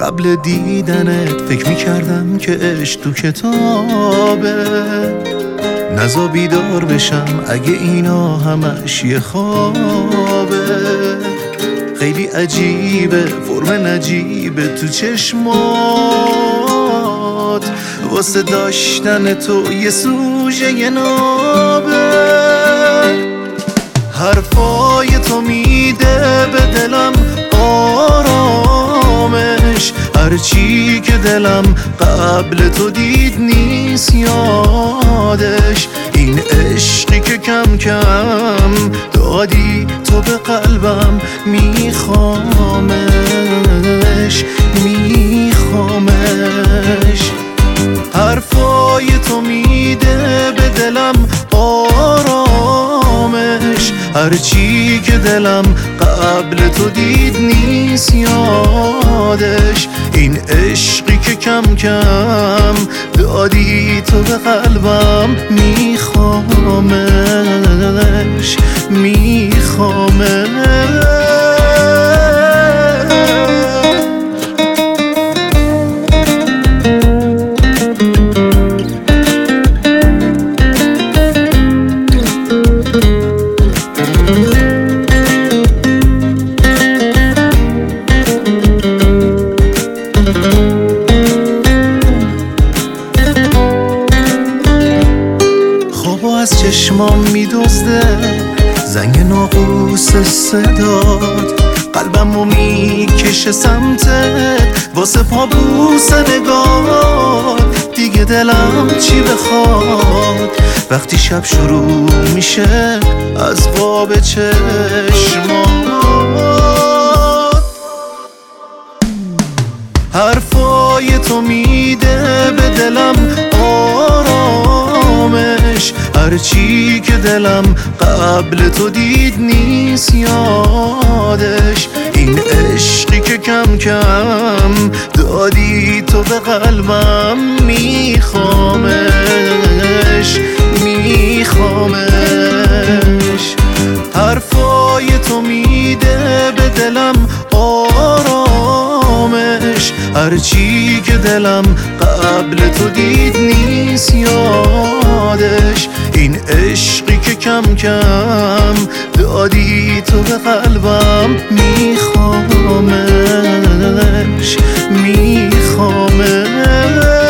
قبل دیدنت فکر میکردم که عشق تو کتابه، نزا بیدار بشم اگه اینا همش یه خوابه. خیلی عجیبه فرم نجیبه تو چشمات، واسه داشتن تو یه سوژه یه نابه. حرفای تو میده به دلم آرامش، هرچی که دلم قبل تو دید نیست یادش. این عشقی که کم کم دادی تو به قلبم، میخوامش میخوامش. حرفای تو میده به دلم آرامش، هرچی که دلم قبل تو دید نیست یادش. این عشقی که کم کم دادی تو به قلبم، میخوامش میخوامش. از چشمام میدزده زنگ ناقوس صدات، قلبمو میکشه سمتت واسه پابوس نگات. دیگه دلم چی بخواد وقتی شب شروع میشه از خواب چشمات. حرفای تو میده به دلم آرامش، هرچی که دلم قبل تو دید نیست یادش. این عشقی که کم کم دادی تو به قلبم، میخوامش میخوامش. حرفای تو میده به دلم آرامش، هرچی که دلم قبل تو دید نیست یادش. این عشقی که کم کم دادی تو به قلبم، میخوامش میخوامش.